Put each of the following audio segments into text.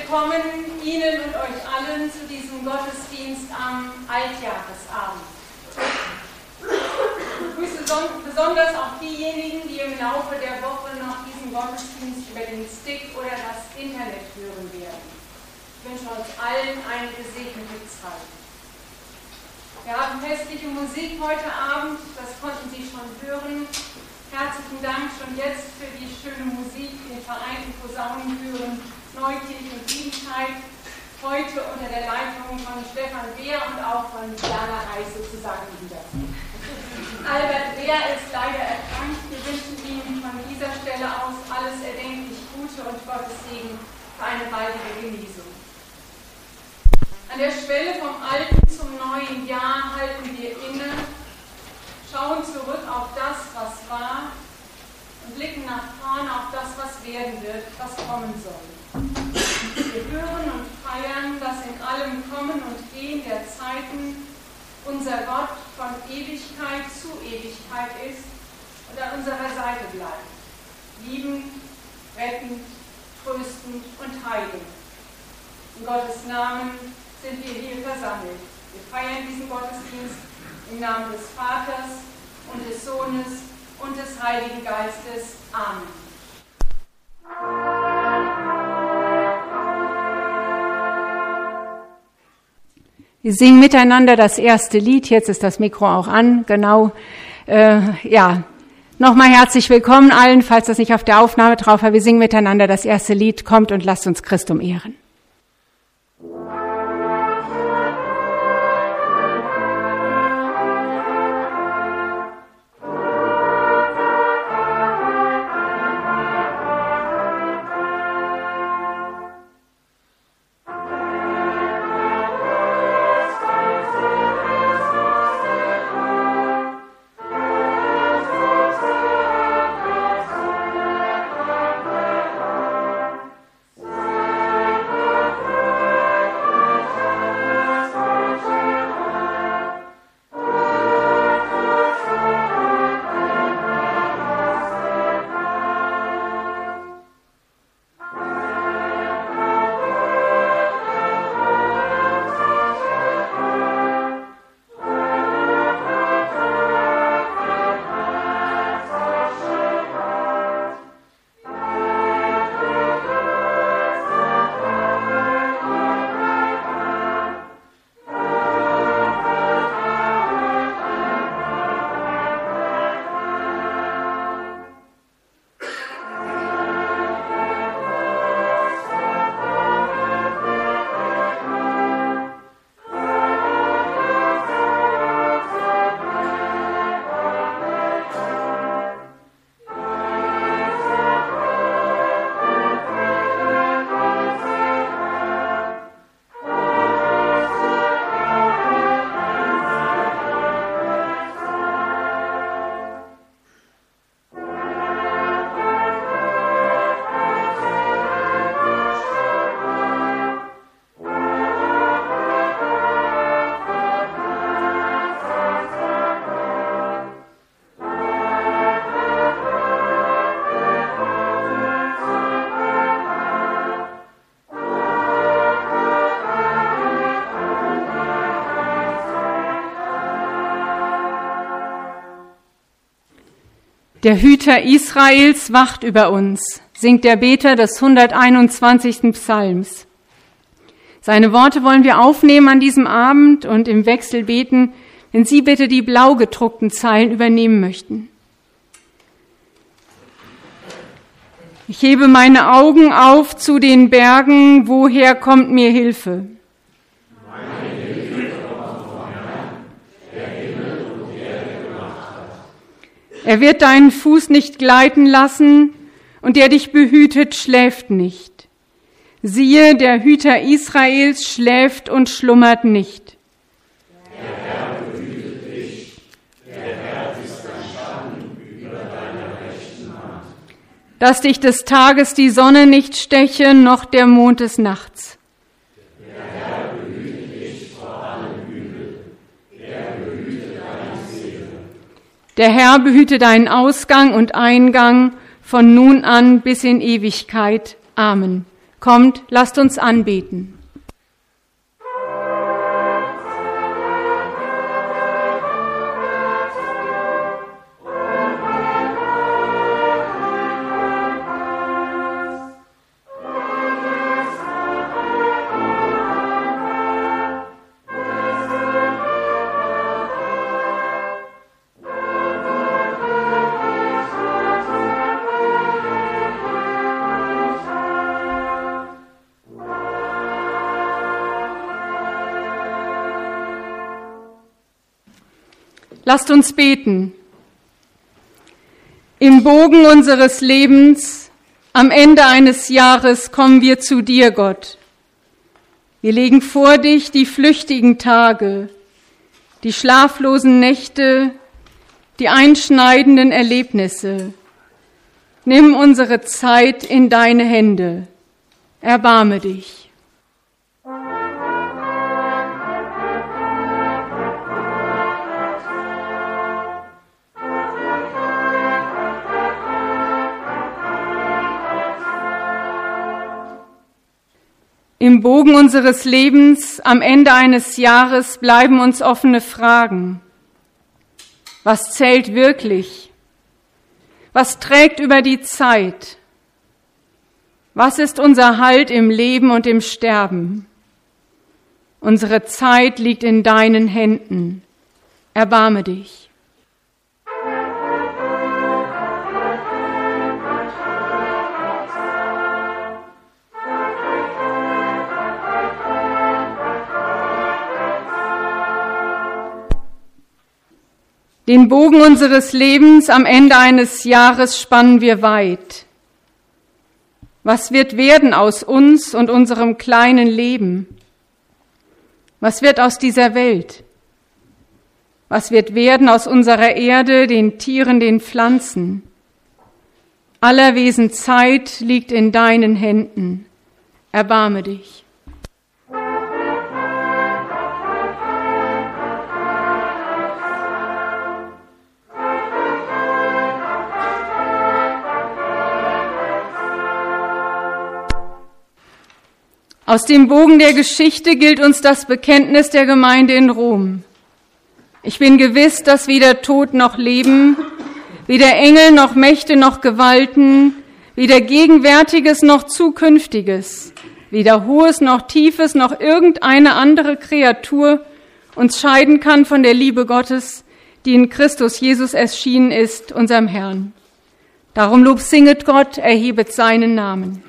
willkommen Ihnen und euch allen zu diesem Gottesdienst am Altjahresabend. Ich begrüße besonders auch diejenigen, die im Laufe der Woche noch diesen Gottesdienst über den Stick oder das Internet hören werden. Ich wünsche uns allen eine gesegnete Zeit. Wir haben festliche Musik heute Abend, das konnten Sie schon hören. Herzlichen Dank schon jetzt für die schöne Musik, den Vereinten Posaunenchören Neukirche und Liebenscheid, heute unter der Leitung von Stefan Wehr und auch von Jana Reis sozusagen wieder. Albert Wehr ist leider erkrankt. Wir wünschen ihm von dieser Stelle aus alles erdenklich Gute und Gottes Segen für eine baldige Genesung. An der Schwelle vom alten zum neuen Jahr halten wir inne, schauen zurück auf das, was war und blicken nach vorne auf das, was werden wird, was kommen soll. Wir hören und feiern, dass in allem Kommen und Gehen der Zeiten unser Gott von Ewigkeit zu Ewigkeit ist und an unserer Seite bleibt. Liebend, rettend, tröstend und heilend. In Gottes Namen sind wir hier versammelt. Wir feiern diesen Gottesdienst im Namen des Vaters und des Sohnes und des Heiligen Geistes. Amen. Wir singen miteinander das erste Lied. Jetzt ist das Mikro auch an. Genau. Nochmal herzlich willkommen allen, falls das nicht auf der Aufnahme drauf war. Wir singen miteinander das erste Lied. Kommt und lasst uns Christum ehren. Der Hüter Israels wacht über uns, singt der Beter des 121. Psalms. Seine Worte wollen wir aufnehmen an diesem Abend und im Wechsel beten, wenn Sie bitte die blau gedruckten Zeilen übernehmen möchten. Ich hebe meine Augen auf zu den Bergen, woher kommt mir Hilfe? Er wird deinen Fuß nicht gleiten lassen, und der dich behütet, schläft nicht. Siehe, der Hüter Israels schläft und schlummert nicht. Der Herr behütet dich, der Herr ist dein Schatten über deiner rechten Hand. Dass dich des Tages die Sonne nicht steche, noch der Mond des Nachts. Der Herr behütet dich vor allem Übel, er behüte deine Seele. Der Herr behüte deinen Ausgang und Eingang von nun an bis in Ewigkeit. Amen. Kommt, lasst uns anbeten. Lasst uns beten. Im Bogen unseres Lebens, am Ende eines Jahres, kommen wir zu dir, Gott. Wir legen vor dich die flüchtigen Tage, die schlaflosen Nächte, die einschneidenden Erlebnisse. Nimm unsere Zeit in deine Hände. Erbarme dich. Im Bogen unseres Lebens, am Ende eines Jahres, bleiben uns offene Fragen. Was zählt wirklich? Was trägt über die Zeit? Was ist unser Halt im Leben und im Sterben? Unsere Zeit liegt in deinen Händen. Erbarme dich. Den Bogen unseres Lebens am Ende eines Jahres spannen wir weit. Was wird werden aus uns und unserem kleinen Leben? Was wird aus dieser Welt? Was wird werden aus unserer Erde, den Tieren, den Pflanzen? Aller Wesen Zeit liegt in deinen Händen. Erbarme dich. Aus dem Bogen der Geschichte gilt uns das Bekenntnis der Gemeinde in Rom. Ich bin gewiss, dass weder Tod noch Leben, weder Engel noch Mächte noch Gewalten, weder Gegenwärtiges noch Zukünftiges, weder Hohes noch Tiefes noch irgendeine andere Kreatur uns scheiden kann von der Liebe Gottes, die in Christus Jesus erschienen ist, unserem Herrn. Darum Lob singet Gott, erhebet seinen Namen.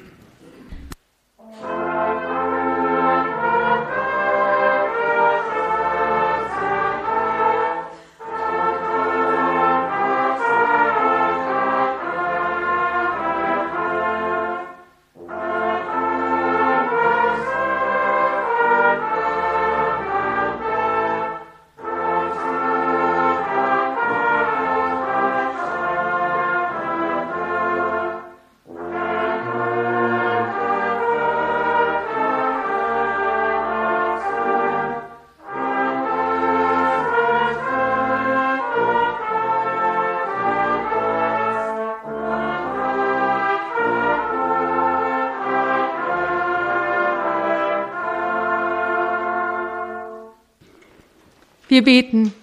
Wir beten.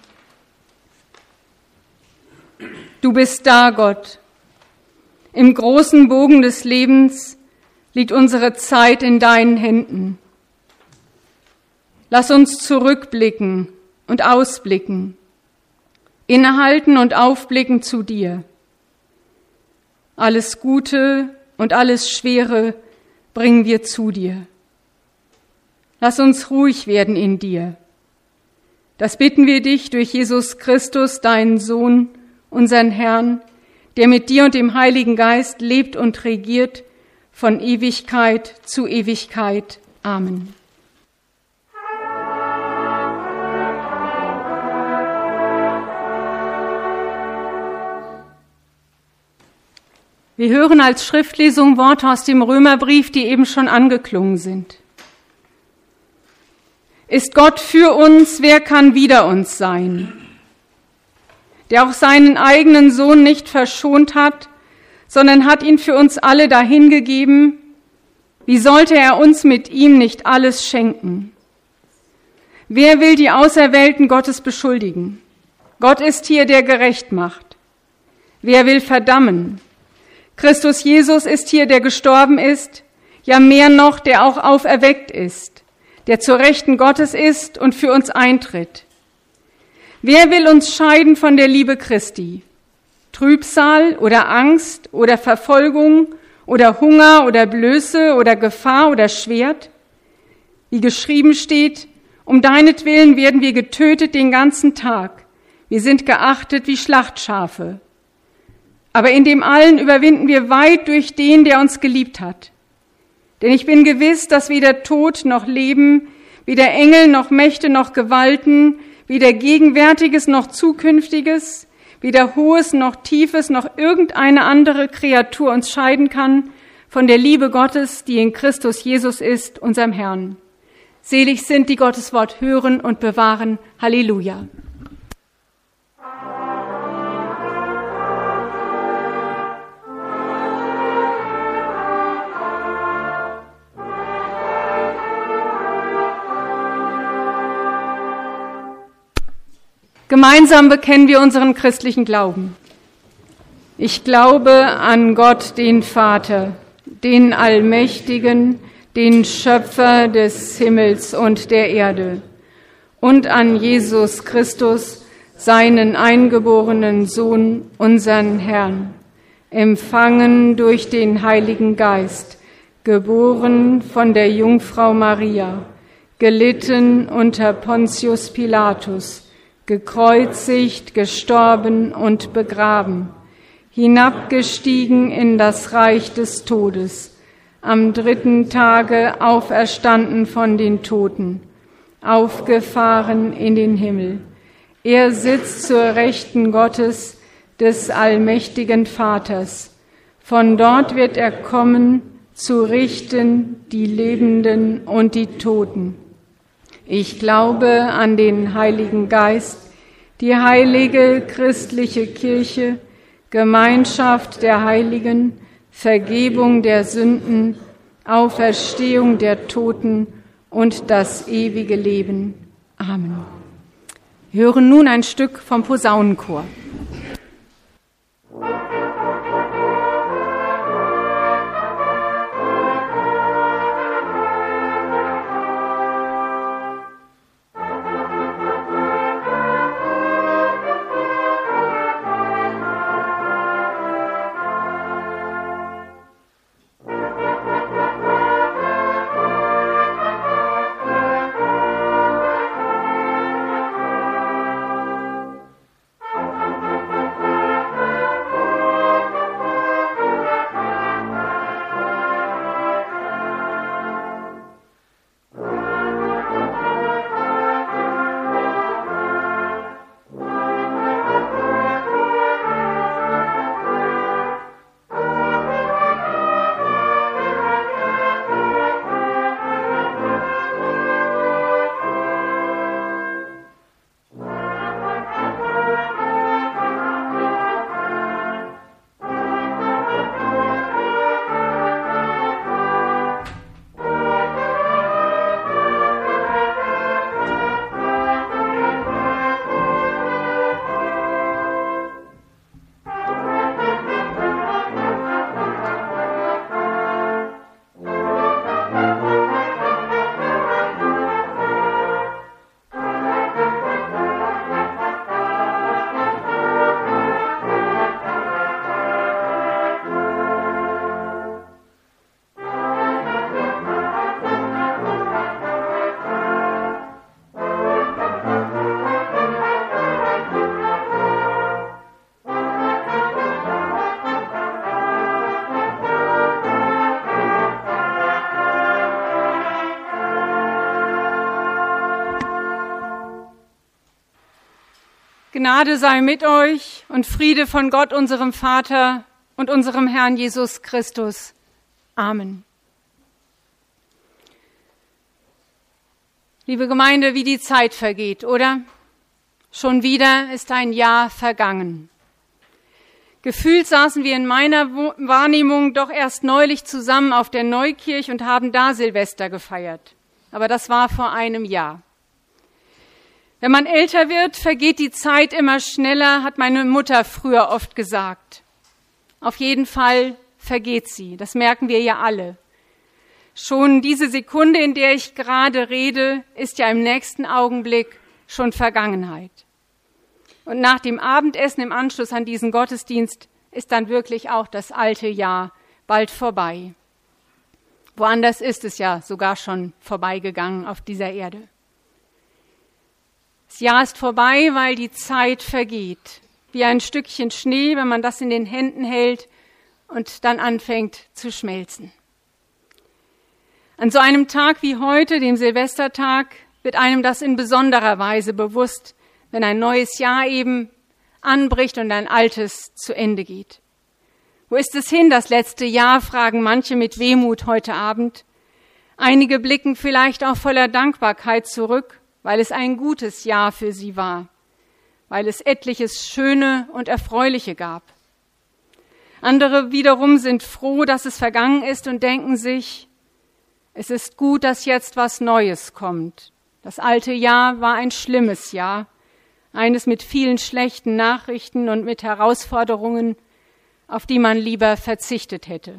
Du bist da, Gott. Im großen Bogen des Lebens liegt unsere Zeit in deinen Händen. Lass uns zurückblicken und ausblicken, innehalten und aufblicken zu dir. Alles Gute und alles Schwere bringen wir zu dir. Lass uns ruhig werden in dir. Das bitten wir dich durch Jesus Christus, deinen Sohn, unseren Herrn, der mit dir und dem Heiligen Geist lebt und regiert von Ewigkeit zu Ewigkeit. Amen. Wir hören als Schriftlesung Worte aus dem Römerbrief, die eben schon angeklungen sind. Ist Gott für uns, wer kann wider uns sein? Der auch seinen eigenen Sohn nicht verschont hat, sondern hat ihn für uns alle dahingegeben, Wie sollte er uns mit ihm nicht alles schenken? Wer will die Auserwählten Gottes beschuldigen? Gott ist hier, der gerecht macht. Wer will verdammen? Christus Jesus ist hier, der gestorben ist, ja mehr noch, der auch auferweckt ist, der zur Rechten Gottes ist und für uns eintritt. Wer will uns scheiden von der Liebe Christi? Trübsal oder Angst oder Verfolgung oder Hunger oder Blöße oder Gefahr oder Schwert? Wie geschrieben steht, um deinetwillen werden wir getötet den ganzen Tag. Wir sind geachtet wie Schlachtschafe. Aber in dem allen überwinden wir weit durch den, der uns geliebt hat. Denn ich bin gewiss, dass weder Tod noch Leben, weder Engel noch Mächte noch Gewalten, weder Gegenwärtiges noch Zukünftiges, weder Hohes noch Tiefes noch irgendeine andere Kreatur uns scheiden kann von der Liebe Gottes, die in Christus Jesus ist, unserem Herrn. Selig sind, die Gottes Wort hören und bewahren. Halleluja. Gemeinsam bekennen wir unseren christlichen Glauben. Ich glaube an Gott, den Vater, den Allmächtigen, den Schöpfer des Himmels und der Erde, und an Jesus Christus, seinen eingeborenen Sohn, unseren Herrn, empfangen durch den Heiligen Geist, geboren von der Jungfrau Maria, gelitten unter Pontius Pilatus, gekreuzigt, gestorben und begraben, hinabgestiegen in das Reich des Todes, am 3. Tage auferstanden von den Toten, aufgefahren in den Himmel. Er sitzt zur Rechten Gottes, des allmächtigen Vaters. Von dort wird er kommen, zu richten die Lebenden und die Toten. Ich glaube an den Heiligen Geist, die heilige christliche Kirche, Gemeinschaft der Heiligen, Vergebung der Sünden, Auferstehung der Toten und das ewige Leben. Amen. Wir hören nun ein Stück vom Posaunenchor. Gnade sei mit euch und Friede von Gott, unserem Vater und unserem Herrn Jesus Christus. Amen. Liebe Gemeinde, wie die Zeit vergeht, oder? Schon wieder ist ein Jahr vergangen. Gefühlt saßen wir in meiner Wahrnehmung doch erst neulich zusammen auf der Neukirch und haben da Silvester gefeiert. Aber das war vor einem Jahr. Wenn man älter wird, vergeht die Zeit immer schneller, hat meine Mutter früher oft gesagt. Auf jeden Fall vergeht sie, das merken wir ja alle. Schon diese Sekunde, in der ich gerade rede, ist ja im nächsten Augenblick schon Vergangenheit. Und nach dem Abendessen im Anschluss an diesen Gottesdienst ist dann wirklich auch das alte Jahr bald vorbei. Woanders ist es ja sogar schon vorbeigegangen auf dieser Erde. Das Jahr ist vorbei, weil die Zeit vergeht. Wie ein Stückchen Schnee, wenn man das in den Händen hält und dann anfängt zu schmelzen. An so einem Tag wie heute, dem Silvestertag, wird einem das in besonderer Weise bewusst, wenn ein neues Jahr eben anbricht und ein altes zu Ende geht. Wo ist es hin, das letzte Jahr, fragen manche mit Wehmut heute Abend. Einige blicken vielleicht auch voller Dankbarkeit zurück, weil es ein gutes Jahr für sie war, weil es etliches Schöne und Erfreuliche gab. Andere wiederum sind froh, dass es vergangen ist und denken sich, es ist gut, dass jetzt was Neues kommt. Das alte Jahr war ein schlimmes Jahr, eines mit vielen schlechten Nachrichten und mit Herausforderungen, auf die man lieber verzichtet hätte.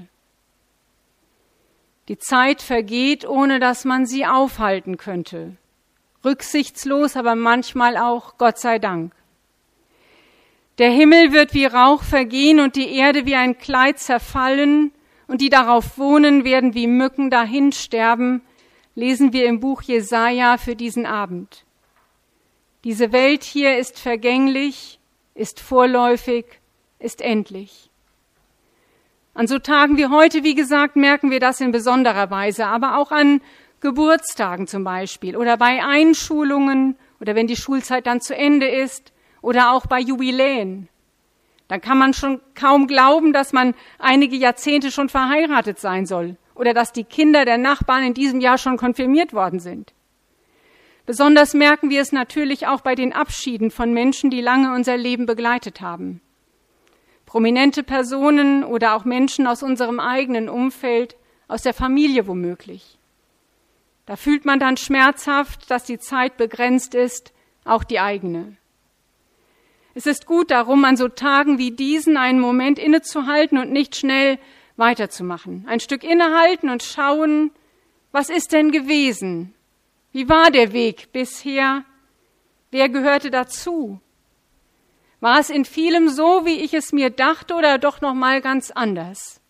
Die Zeit vergeht, ohne dass man sie aufhalten könnte. Rücksichtslos, aber manchmal auch Gott sei Dank. Der Himmel wird wie Rauch vergehen und die Erde wie ein Kleid zerfallen und die darauf wohnen, werden wie Mücken dahinsterben, lesen wir im Buch Jesaja für diesen Abend. Diese Welt hier ist vergänglich, ist vorläufig, ist endlich. An so Tagen wie heute, wie gesagt, merken wir das in besonderer Weise, aber auch an Geburtstagen zum Beispiel oder bei Einschulungen oder wenn die Schulzeit dann zu Ende ist oder auch bei Jubiläen. Dann kann man schon kaum glauben, dass man einige Jahrzehnte schon verheiratet sein soll oder dass die Kinder der Nachbarn in diesem Jahr schon konfirmiert worden sind. Besonders merken wir es natürlich auch bei den Abschieden von Menschen, die lange unser Leben begleitet haben. Prominente Personen oder auch Menschen aus unserem eigenen Umfeld, aus der Familie womöglich. Da fühlt man dann schmerzhaft, dass die Zeit begrenzt ist, auch die eigene. Es ist gut darum, an so Tagen wie diesen einen Moment innezuhalten und nicht schnell weiterzumachen. Ein Stück innehalten und schauen, was ist denn gewesen? Wie war der Weg bisher? Wer gehörte dazu? War es in vielem so, wie ich es mir dachte, oder doch noch mal ganz anders?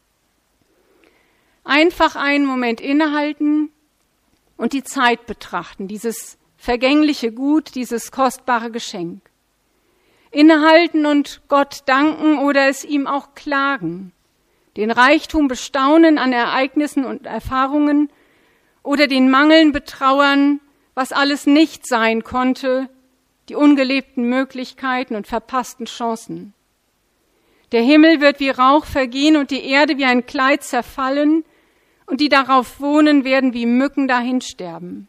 Einfach einen Moment innehalten und die Zeit betrachten, dieses vergängliche Gut, dieses kostbare Geschenk. Innehalten und Gott danken oder es ihm auch klagen, den Reichtum bestaunen an Ereignissen und Erfahrungen oder den Mangeln betrauern, was alles nicht sein konnte, die ungelebten Möglichkeiten und verpassten Chancen. Der Himmel wird wie Rauch vergehen und die Erde wie ein Kleid zerfallen und die darauf wohnen, werden wie Mücken dahinsterben.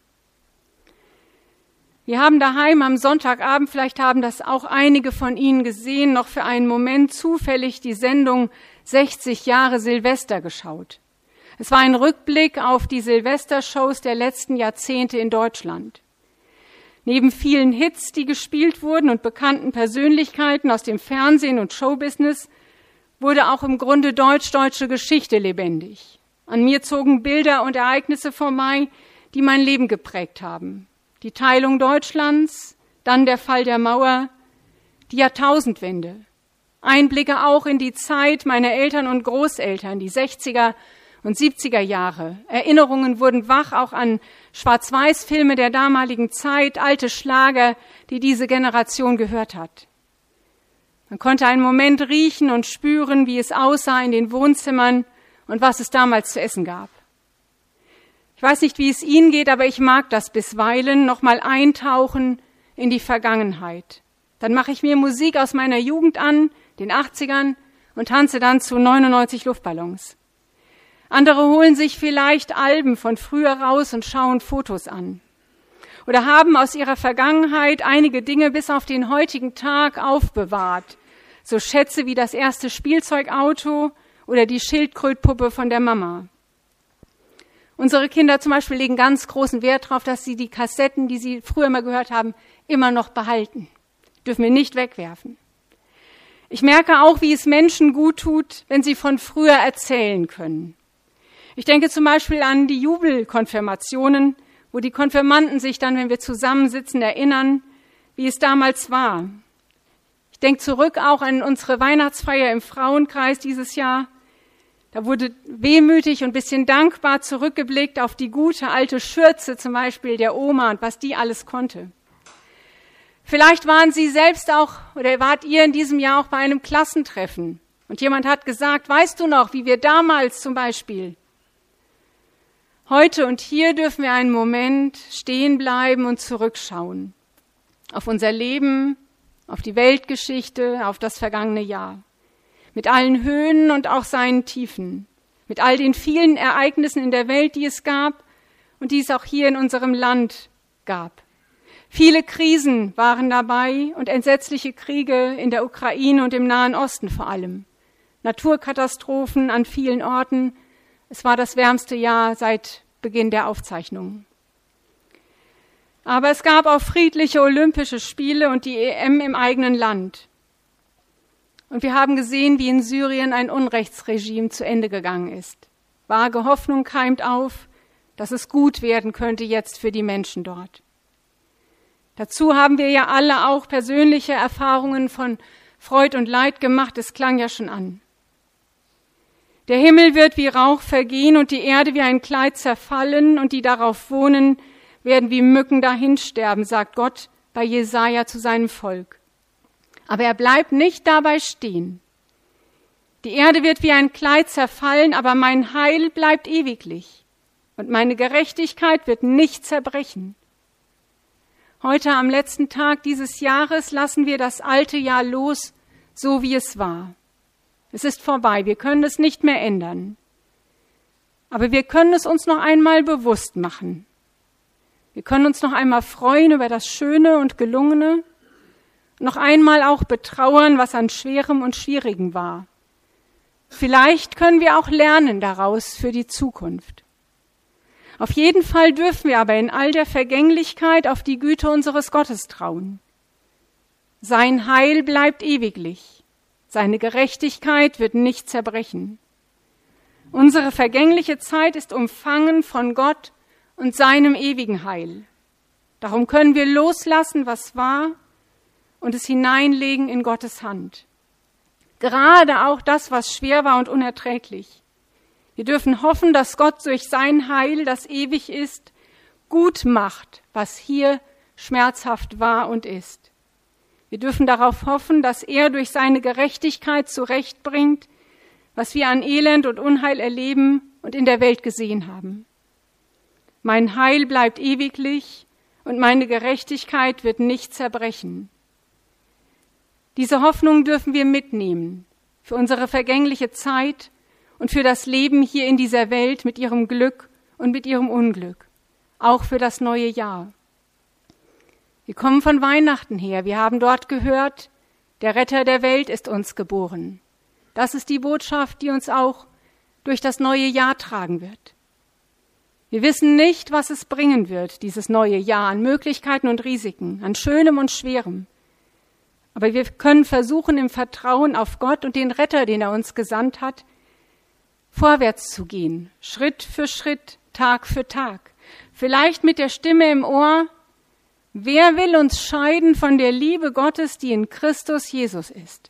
Wir haben daheim am Sonntagabend, vielleicht haben das auch einige von Ihnen gesehen, noch für einen Moment zufällig die Sendung 60 Jahre Silvester geschaut. Es war ein Rückblick auf die Silvestershows der letzten Jahrzehnte in Deutschland. Neben vielen Hits, die gespielt wurden und bekannten Persönlichkeiten aus dem Fernsehen und Showbusiness, wurde auch im Grunde deutsch-deutsche Geschichte lebendig. An mir zogen Bilder und Ereignisse vorbei, die mein Leben geprägt haben. Die Teilung Deutschlands, dann der Fall der Mauer, die Jahrtausendwende. Einblicke auch in die Zeit meiner Eltern und Großeltern, die 60er und 70er Jahre. Erinnerungen wurden wach auch an Schwarz-Weiß-Filme der damaligen Zeit, alte Schlager, die diese Generation gehört hat. Man konnte einen Moment riechen und spüren, wie es aussah in den Wohnzimmern und was es damals zu essen gab. Ich weiß nicht, wie es Ihnen geht, aber ich mag das bisweilen, nochmal eintauchen in die Vergangenheit. Dann mache ich mir Musik aus meiner Jugend an, den 80ern, und tanze dann zu 99 Luftballons. Andere holen sich vielleicht Alben von früher raus und schauen Fotos an. Oder haben aus ihrer Vergangenheit einige Dinge bis auf den heutigen Tag aufbewahrt. So Schätze wie das erste Spielzeugauto oder die Schildkrötpuppe von der Mama. Unsere Kinder zum Beispiel legen ganz großen Wert darauf, dass sie die Kassetten, die sie früher mal gehört haben, immer noch behalten. Dürfen wir nicht wegwerfen. Ich merke auch, wie es Menschen gut tut, wenn sie von früher erzählen können. Ich denke zum Beispiel an die Jubelkonfirmationen, wo die Konfirmanden sich dann, wenn wir zusammensitzen, erinnern, wie es damals war. Ich denke zurück auch an unsere Weihnachtsfeier im Frauenkreis dieses Jahr. Da wurde wehmütig und ein bisschen dankbar zurückgeblickt auf die gute alte Schürze zum Beispiel der Oma und was die alles konnte. Vielleicht waren Sie selbst auch oder wart ihr in diesem Jahr auch bei einem Klassentreffen und jemand hat gesagt, weißt du noch, wie wir damals zum Beispiel. Heute und hier dürfen wir einen Moment stehen bleiben und zurückschauen auf unser Leben, auf die Weltgeschichte, auf das vergangene Jahr. Mit allen Höhen und auch seinen Tiefen, mit all den vielen Ereignissen in der Welt, die es gab und die es auch hier in unserem Land gab. Viele Krisen waren dabei und entsetzliche Kriege in der Ukraine und im Nahen Osten vor allem. Naturkatastrophen an vielen Orten. Es war das wärmste Jahr seit Beginn der Aufzeichnungen. Aber es gab auch friedliche Olympische Spiele und die EM im eigenen Land. Und wir haben gesehen, wie in Syrien ein Unrechtsregime zu Ende gegangen ist. Vage Hoffnung keimt auf, dass es gut werden könnte jetzt für die Menschen dort. Dazu haben wir ja alle auch persönliche Erfahrungen von Freud und Leid gemacht, es klang ja schon an. Der Himmel wird wie Rauch vergehen und die Erde wie ein Kleid zerfallen und die darauf wohnen, werden wie Mücken dahinsterben, sagt Gott bei Jesaja zu seinem Volk. Aber er bleibt nicht dabei stehen. Die Erde wird wie ein Kleid zerfallen, aber mein Heil bleibt ewiglich und meine Gerechtigkeit wird nicht zerbrechen. Heute am letzten Tag dieses Jahres lassen wir das alte Jahr los, so wie es war. Es ist vorbei, wir können es nicht mehr ändern. Aber wir können es uns noch einmal bewusst machen. Wir können uns noch einmal freuen über das Schöne und Gelungene, noch einmal auch betrauern, was an Schwerem und Schwierigem war. Vielleicht können wir auch lernen daraus für die Zukunft. Auf jeden Fall dürfen wir aber in all der Vergänglichkeit auf die Güte unseres Gottes trauen. Sein Heil bleibt ewiglich, seine Gerechtigkeit wird nicht zerbrechen. Unsere vergängliche Zeit ist umfangen von Gott und seinem ewigen Heil. Darum können wir loslassen, was war, und es hineinlegen in Gottes Hand. Gerade auch das, was schwer war und unerträglich. Wir dürfen hoffen, dass Gott durch sein Heil, das ewig ist, gut macht, was hier schmerzhaft war und ist. Wir dürfen darauf hoffen, dass er durch seine Gerechtigkeit zurechtbringt, was wir an Elend und Unheil erleben und in der Welt gesehen haben. Mein Heil bleibt ewiglich und meine Gerechtigkeit wird nicht zerbrechen. Diese Hoffnung dürfen wir mitnehmen für unsere vergängliche Zeit und für das Leben hier in dieser Welt mit ihrem Glück und mit ihrem Unglück, auch für das neue Jahr. Wir kommen von Weihnachten her, wir haben dort gehört, der Retter der Welt ist uns geboren. Das ist die Botschaft, die uns auch durch das neue Jahr tragen wird. Wir wissen nicht, was es bringen wird, dieses neue Jahr, an Möglichkeiten und Risiken, an Schönem und Schwerem. Aber wir können versuchen, im Vertrauen auf Gott und den Retter, den er uns gesandt hat, vorwärts zu gehen, Schritt für Schritt, Tag für Tag. Vielleicht mit der Stimme im Ohr, wer will uns scheiden von der Liebe Gottes, die in Christus Jesus ist?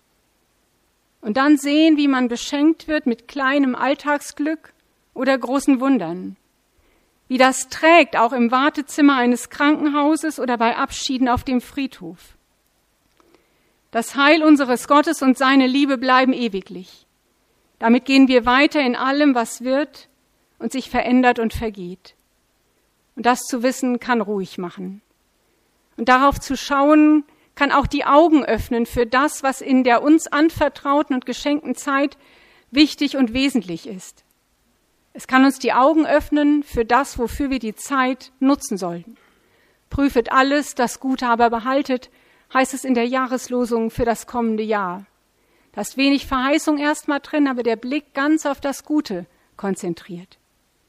Und dann sehen, wie man beschenkt wird mit kleinem Alltagsglück oder großen Wundern. Wie das trägt, auch im Wartezimmer eines Krankenhauses oder bei Abschieden auf dem Friedhof. Das Heil unseres Gottes und seine Liebe bleiben ewiglich. Damit gehen wir weiter in allem, was wird und sich verändert und vergeht. Und das zu wissen, kann ruhig machen. Und darauf zu schauen, kann auch die Augen öffnen für das, was in der uns anvertrauten und geschenkten Zeit wichtig und wesentlich ist. Es kann uns die Augen öffnen für das, wofür wir die Zeit nutzen sollten. Prüfet alles, das Gute aber behaltet, heißt es in der Jahreslosung für das kommende Jahr. Da ist wenig Verheißung erstmal drin, aber der Blick ganz auf das Gute konzentriert.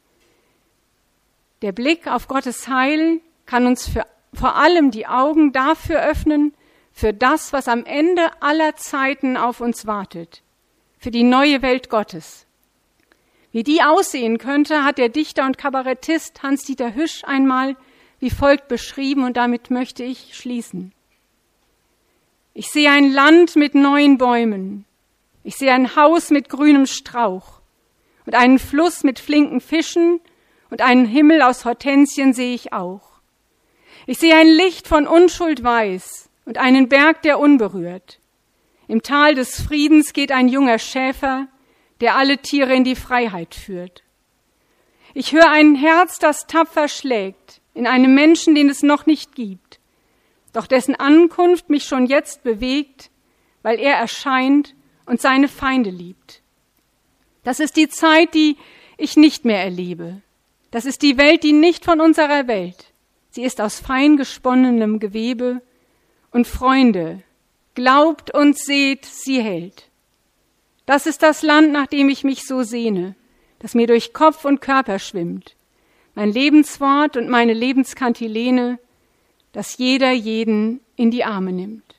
Der Blick auf Gottes Heil kann uns vor allem die Augen dafür öffnen, für das, was am Ende aller Zeiten auf uns wartet, für die neue Welt Gottes. Wie die aussehen könnte, hat der Dichter und Kabarettist Hans-Dieter Hüsch einmal wie folgt beschrieben, und damit möchte ich schließen. Ich sehe ein Land mit neuen Bäumen, ich sehe ein Haus mit grünem Strauch und einen Fluss mit flinken Fischen und einen Himmel aus Hortensien sehe ich auch. Ich sehe ein Licht von Unschuld weiß und einen Berg, der unberührt. Im Tal des Friedens geht ein junger Schäfer, der alle Tiere in die Freiheit führt. Ich höre ein Herz, das tapfer schlägt, in einem Menschen, den es noch nicht gibt, doch dessen Ankunft mich schon jetzt bewegt, weil er erscheint und seine Feinde liebt. Das ist die Zeit, die ich nicht mehr erlebe. Das ist die Welt, die nicht von unserer Welt. Sie ist aus fein gesponnenem Gewebe. Und Freunde, glaubt und seht, sie hält. Das ist das Land, nach dem ich mich so sehne, das mir durch Kopf und Körper schwimmt. Mein Lebenswort und meine Lebenskantilene, das jeder jeden in die Arme nimmt.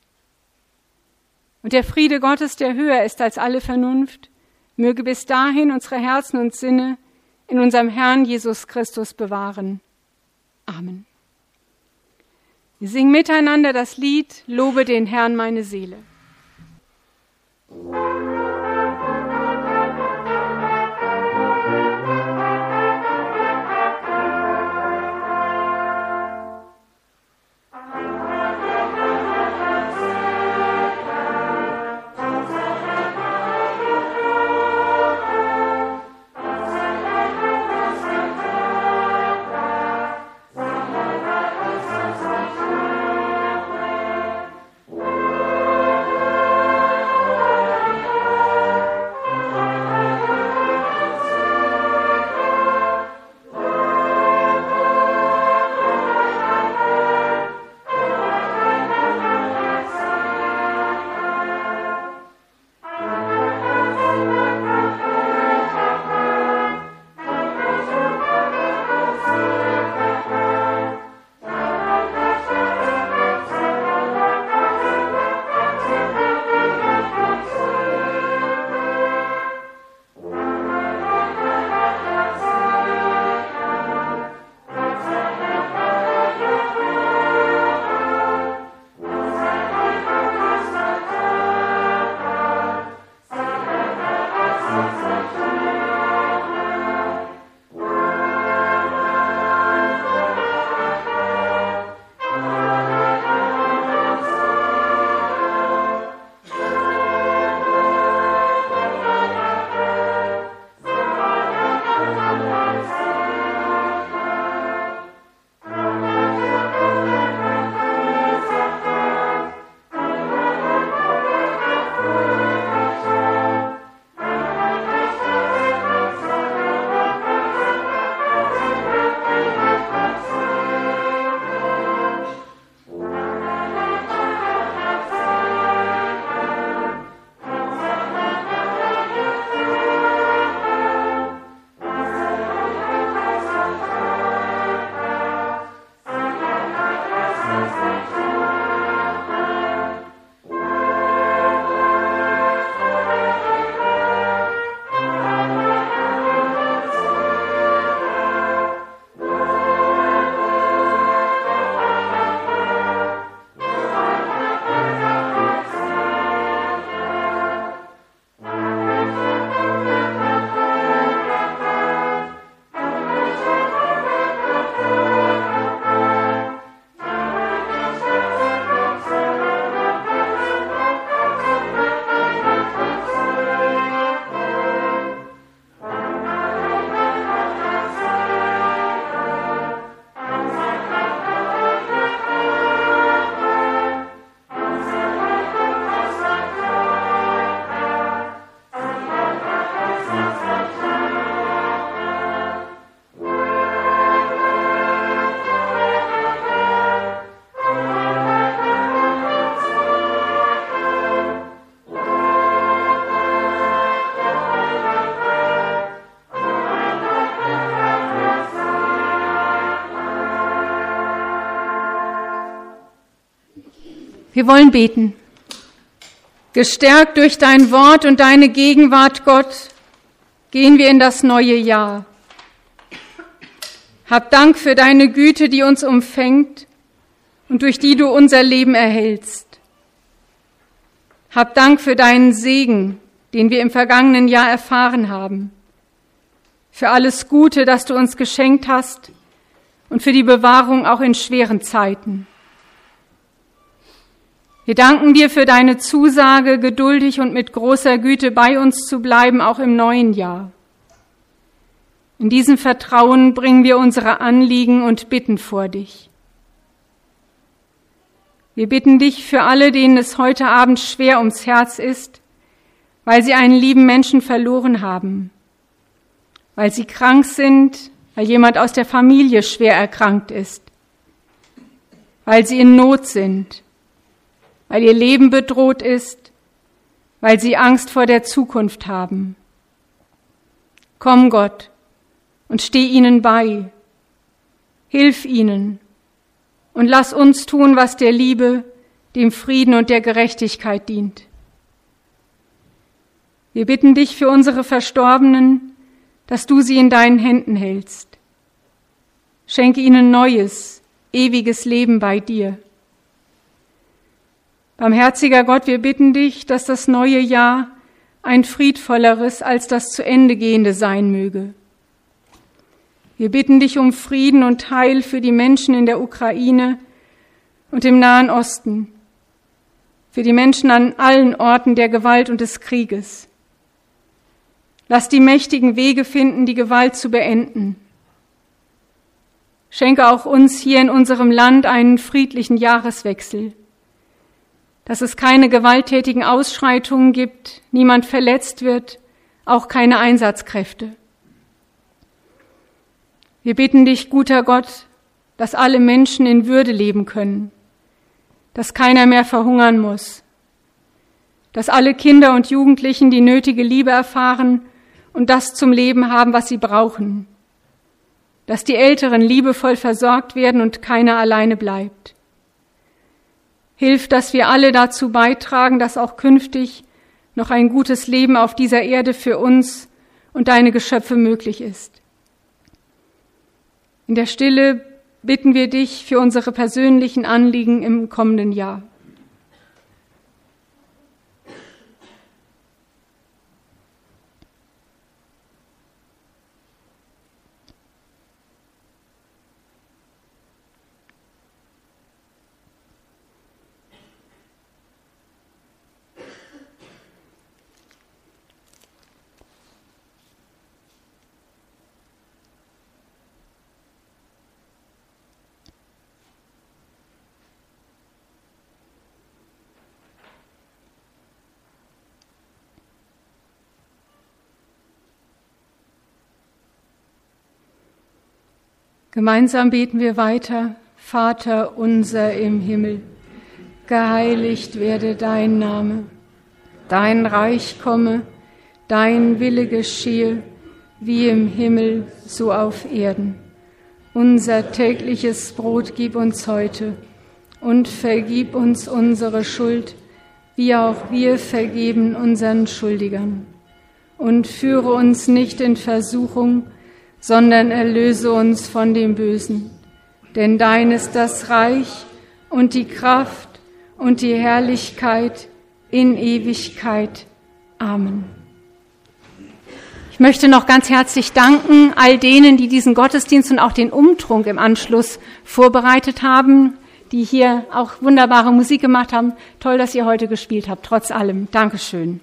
Und der Friede Gottes, der höher ist als alle Vernunft, möge bis dahin unsere Herzen und Sinne in unserem Herrn Jesus Christus bewahren. Amen. Wir singen miteinander das Lied Lobe den Herrn, meine Seele. Oh Wir wollen beten. Gestärkt durch dein Wort und deine Gegenwart, Gott, gehen wir in das neue Jahr. Hab Dank für deine Güte, die uns umfängt und durch die du unser Leben erhältst. Hab Dank für deinen Segen, den wir im vergangenen Jahr erfahren haben, für alles Gute, das du uns geschenkt hast und für die Bewahrung auch in schweren Zeiten. Wir danken dir für deine Zusage, geduldig und mit großer Güte bei uns zu bleiben, auch im neuen Jahr. In diesem Vertrauen bringen wir unsere Anliegen und Bitten vor dich. Wir bitten dich für alle, denen es heute Abend schwer ums Herz ist, weil sie einen lieben Menschen verloren haben, weil sie krank sind, weil jemand aus der Familie schwer erkrankt ist, weil sie in Not sind, weil ihr Leben bedroht ist, weil sie Angst vor der Zukunft haben. Komm, Gott, und steh ihnen bei. Hilf ihnen und lass uns tun, was der Liebe, dem Frieden und der Gerechtigkeit dient. Wir bitten dich für unsere Verstorbenen, dass du sie in deinen Händen hältst. Schenke ihnen neues, ewiges Leben bei dir. Barmherziger Gott, wir bitten dich, dass das neue Jahr ein friedvolleres als das zu Ende gehende sein möge. Wir bitten dich um Frieden und Heil für die Menschen in der Ukraine und im Nahen Osten, für die Menschen an allen Orten der Gewalt und des Krieges. Lass die Mächtigen Wege finden, die Gewalt zu beenden. Schenke auch uns hier in unserem Land einen friedlichen Jahreswechsel, dass es keine gewalttätigen Ausschreitungen gibt, niemand verletzt wird, auch keine Einsatzkräfte. Wir bitten dich, guter Gott, dass alle Menschen in Würde leben können, dass keiner mehr verhungern muss, dass alle Kinder und Jugendlichen die nötige Liebe erfahren und das zum Leben haben, was sie brauchen, dass die Älteren liebevoll versorgt werden und keiner alleine bleibt. Hilf, dass wir alle dazu beitragen, dass auch künftig noch ein gutes Leben auf dieser Erde für uns und deine Geschöpfe möglich ist. In der Stille bitten wir dich für unsere persönlichen Anliegen im kommenden Jahr. Gemeinsam beten wir weiter. Vater unser im Himmel, geheiligt werde dein Name, dein Reich komme, dein Wille geschehe, wie im Himmel, so auf Erden. Unser tägliches Brot gib uns heute und vergib uns unsere Schuld, wie auch wir vergeben unseren Schuldigern. Und führe uns nicht in Versuchung, sondern erlöse uns von dem Bösen. Denn dein ist das Reich und die Kraft und die Herrlichkeit in Ewigkeit. Amen. Ich möchte noch ganz herzlich danken all denen, die diesen Gottesdienst und auch den Umtrunk im Anschluss vorbereitet haben, die hier auch wunderbare Musik gemacht haben. Toll, dass ihr heute gespielt habt, trotz allem. Dankeschön.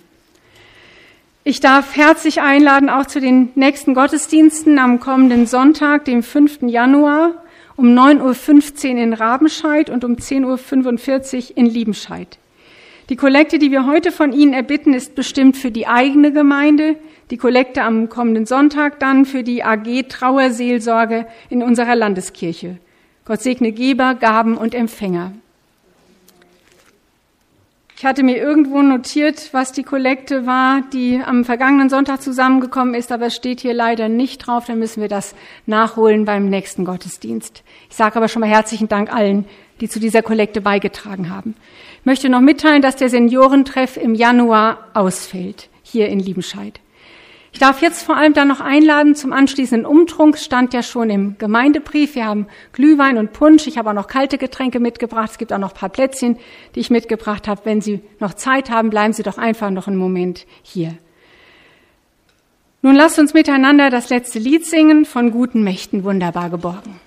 Ich darf herzlich einladen, auch zu den nächsten Gottesdiensten am kommenden Sonntag, dem 5. Januar, um 9.15 Uhr in Rabenscheid und um 10.45 Uhr in Liebenscheid. Die Kollekte, die wir heute von Ihnen erbitten, ist bestimmt für die eigene Gemeinde. Die Kollekte am kommenden Sonntag dann für die AG Trauerseelsorge in unserer Landeskirche. Gott segne Geber, Gaben und Empfänger. Ich hatte mir irgendwo notiert, was die Kollekte war, die am vergangenen Sonntag zusammengekommen ist, aber es steht hier leider nicht drauf. Dann müssen wir das nachholen beim nächsten Gottesdienst. Ich sage aber schon mal herzlichen Dank allen, die zu dieser Kollekte beigetragen haben. Ich möchte noch mitteilen, dass der Seniorentreff im Januar ausfällt, hier in Liebenscheid. Ich darf jetzt vor allem dann noch einladen zum anschließenden Umtrunk. Stand ja schon im Gemeindebrief. Wir haben Glühwein und Punsch. Ich habe auch noch kalte Getränke mitgebracht. Es gibt auch noch ein paar Plätzchen, die ich mitgebracht habe. Wenn Sie noch Zeit haben, bleiben Sie doch einfach noch einen Moment hier. Nun lasst uns miteinander das letzte Lied singen, von guten Mächten wunderbar geborgen.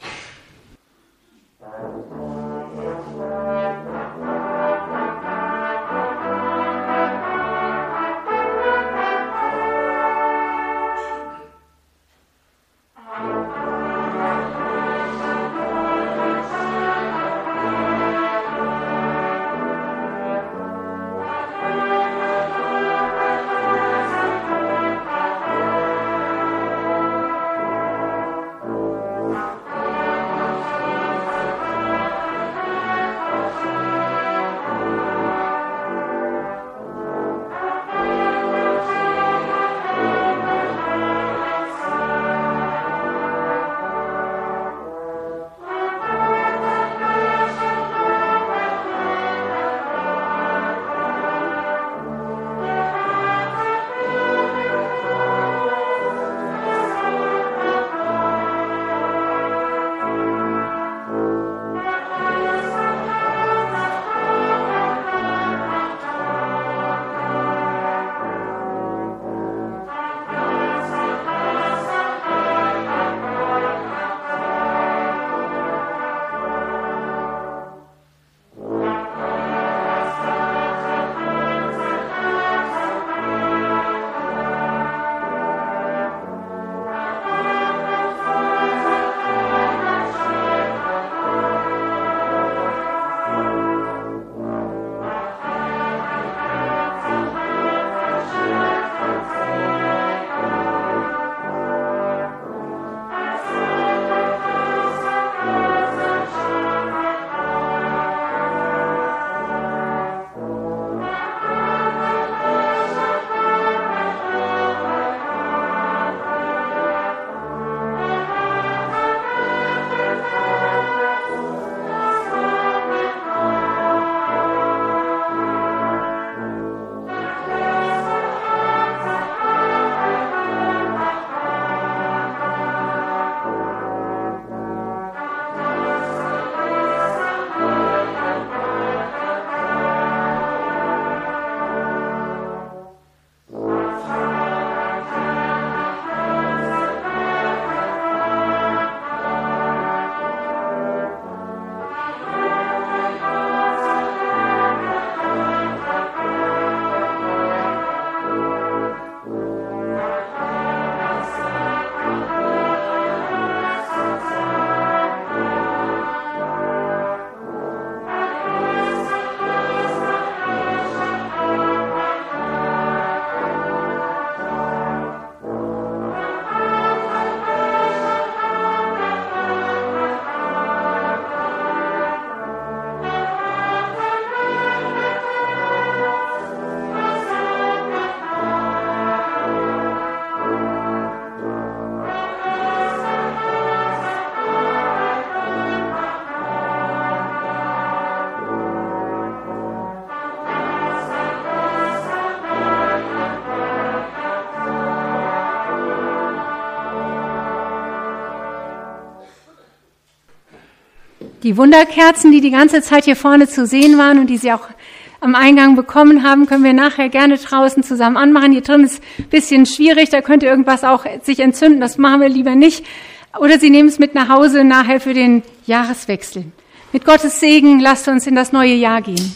Die Wunderkerzen, die die ganze Zeit hier vorne zu sehen waren und die Sie auch am Eingang bekommen haben, können wir nachher gerne draußen zusammen anmachen. Hier drin ist ein bisschen schwierig, da könnte irgendwas auch sich entzünden, das machen wir lieber nicht. Oder Sie nehmen es mit nach Hause nachher für den Jahreswechsel. Mit Gottes Segen lasst uns in das neue Jahr gehen.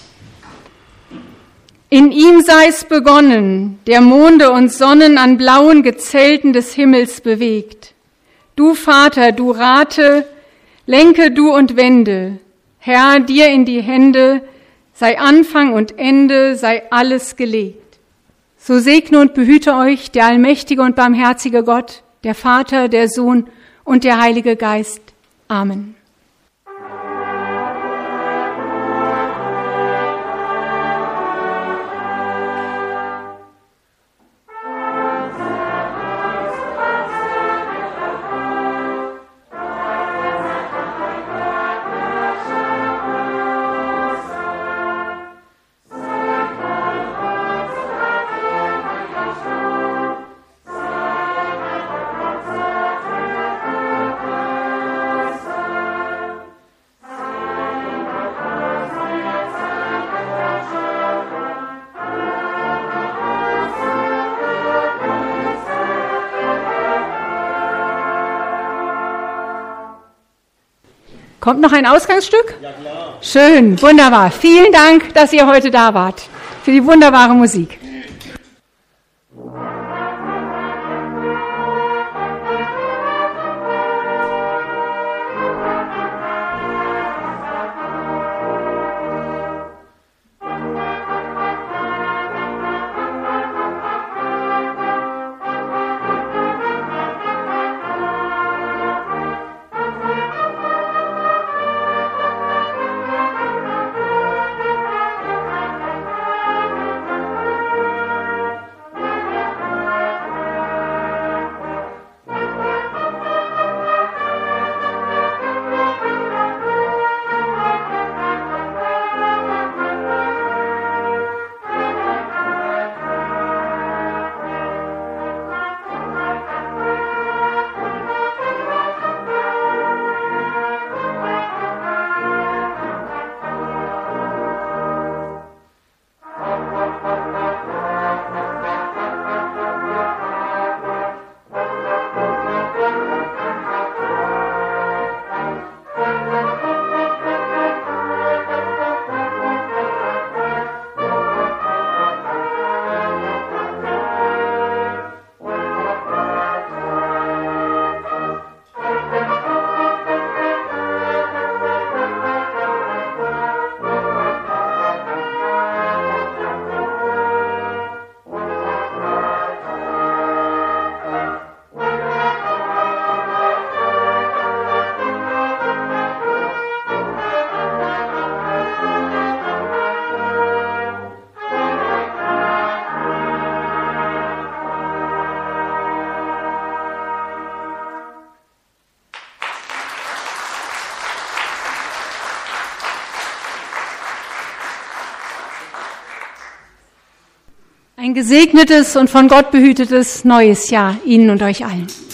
In ihm sei's begonnen, der Monde und Sonnen an blauen Gezelten des Himmels bewegt. Du Vater, du rate, lenke du und wende, Herr, dir in die Hände, sei Anfang und Ende, sei alles gelegt. So segne und behüte euch der allmächtige und barmherzige Gott, der Vater, der Sohn und der Heilige Geist. Amen. Kommt noch ein Ausgangsstück? Ja, klar. Schön, wunderbar. Vielen Dank, dass ihr heute da wart. Für die wunderbare Musik. Ein gesegnetes und von Gott behütetes neues Jahr Ihnen und euch allen.